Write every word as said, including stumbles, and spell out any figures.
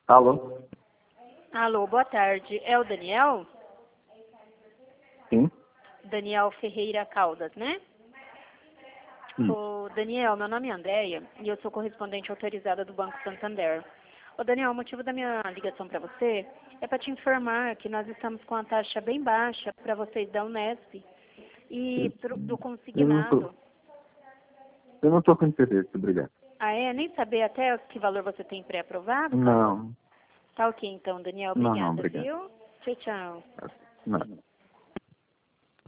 Alô? Alô, boa tarde. É o Daniel? Sim. Daniel Ferreira Caldas, né? Sim. Ô, Daniel, meu nome é Andréia e eu sou correspondente autorizada do Banco Santander. Ô, Daniel, o motivo da minha ligação para você é para te informar que nós estamos com a taxa bem baixa para vocês da Unesp e pro, do Eu não tô, consignado. eu não tô com interesse, obrigado. Ah, é? Nem saber até que valor você tem pré-aprovado? Não, Tá ok, então, Daniel. não, não, Obrigada, obrigado. viu? Tchau, tchau. Não.